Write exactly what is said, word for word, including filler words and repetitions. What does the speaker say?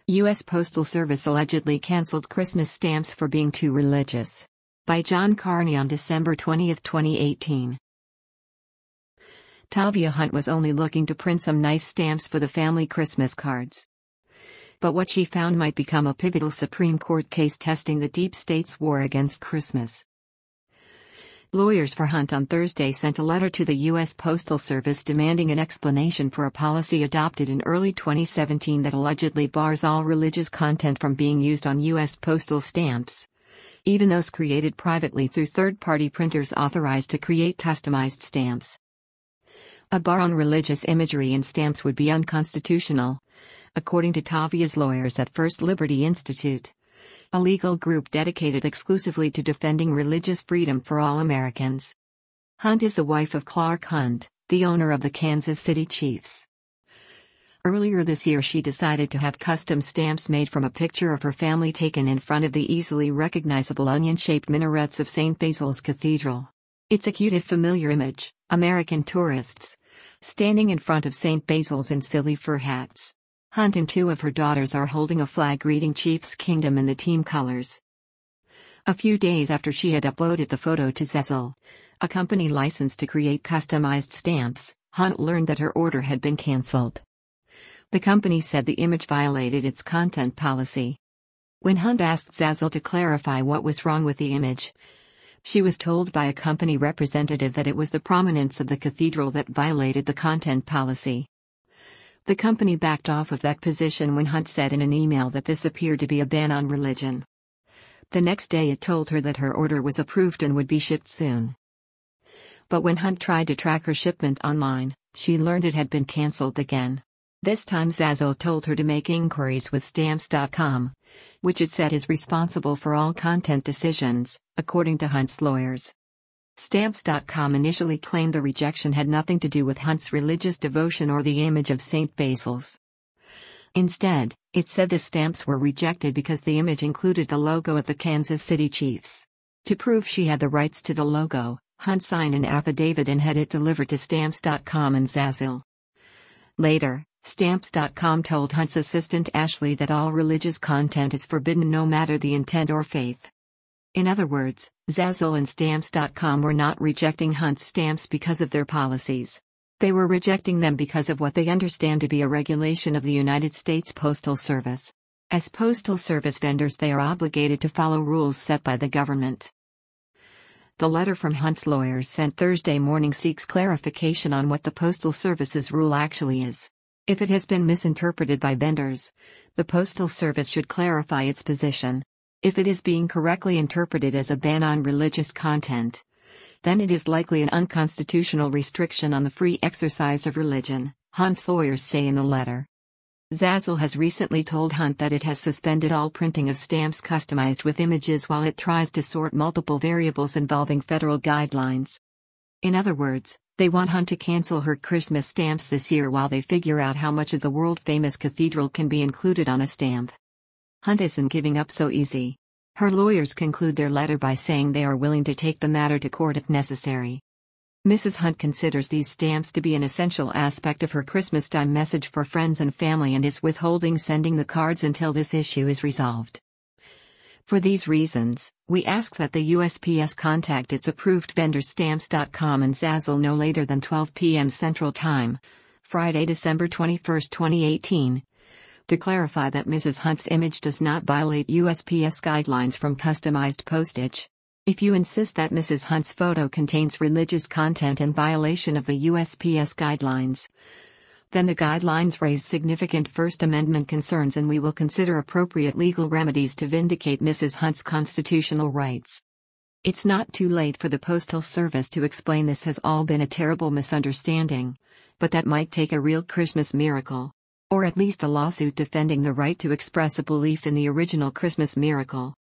U S Postal Service allegedly canceled Christmas stamps for being too religious. By John Carney on December twentieth, twenty eighteen. Tavia Hunt was only looking to print some nice stamps for the family Christmas cards. But what she found might become a pivotal Supreme Court case testing the deep state's war against Christmas. Lawyers for Hunt on Thursday sent a letter to the U S Postal Service demanding an explanation for a policy adopted in early twenty seventeen that allegedly bars all religious content from being used on U S postal stamps, even those created privately through third-party printers authorized to create customized stamps. A bar on religious imagery in stamps would be unconstitutional, according to Tavia's lawyers at First Liberty Institute, a legal group dedicated exclusively to defending religious freedom for all Americans. Hunt is the wife of Clark Hunt, the owner of the Kansas City Chiefs. Earlier this year she decided to have custom stamps made from a picture of her family taken in front of the easily recognizable onion-shaped minarets of Saint Basil's Cathedral. It's a cute and familiar image, American tourists standing in front of Saint Basil's in silly fur hats. Hunt and two of her daughters are holding a flag reading Chiefs Kingdom in the team colors. A few days after she had uploaded the photo to Zazzle, a company licensed to create customized stamps, Hunt learned that her order had been canceled. The company said the image violated its content policy. When Hunt asked Zazzle to clarify what was wrong with the image, she was told by a company representative that it was the prominence of the cathedral that violated the content policy. The company backed off of that position when Hunt said in an email that this appeared to be a ban on religion. The next day it told her that her order was approved and would be shipped soon. But when Hunt tried to track her shipment online, she learned it had been canceled again. This time Zazzle told her to make inquiries with Stamps dot com, which it said is responsible for all content decisions, according to Hunt's lawyers. Stamps dot com initially claimed the rejection had nothing to do with Hunt's religious devotion or the image of Saint Basil's. Instead, it said the stamps were rejected because the image included the logo of the Kansas City Chiefs. To prove she had the rights to the logo, Hunt signed an affidavit and had it delivered to Stamps dot com and Zazzle. Later, Stamps dot com told Hunt's assistant Ashley that all religious content is forbidden no matter the intent or faith. In other words, Zazzle and Stamps dot com were not rejecting Hunt's stamps because of their policies. They were rejecting them because of what they understand to be a regulation of the United States Postal Service. As Postal Service vendors, they are obligated to follow rules set by the government. The letter from Hunt's lawyers sent Thursday morning seeks clarification on what the Postal Service's rule actually is. If it has been misinterpreted by vendors, the Postal Service should clarify its position. If it is being correctly interpreted as a ban on religious content, then it is likely an unconstitutional restriction on the free exercise of religion, Hunt's lawyers say in the letter. Zazzle has recently told Hunt that it has suspended all printing of stamps customized with images while it tries to sort multiple variables involving federal guidelines. In other words, they want Hunt to cancel her Christmas stamps this year while they figure out how much of the world-famous cathedral can be included on a stamp. Hunt isn't giving up so easy. Her lawyers conclude their letter by saying they are willing to take the matter to court if necessary. Missus Hunt considers these stamps to be an essential aspect of her Christmas-time message for friends and family and is withholding sending the cards until this issue is resolved. For these reasons, we ask that the U S P S contact its approved vendors Stamps dot com and Zazzle no later than twelve p m Central Time, Friday, December twenty-first, twenty eighteen. To clarify that Missus Hunt's image does not violate U S P S guidelines from customized postage. If you insist that Missus Hunt's photo contains religious content in violation of the U S P S guidelines, then the guidelines raise significant First Amendment concerns and we will consider appropriate legal remedies to vindicate Missus Hunt's constitutional rights. It's not too late for the Postal Service to explain this has all been a terrible misunderstanding, but that might take a real Christmas miracle. Or at least a lawsuit defending the right to express a belief in the original Christmas miracle.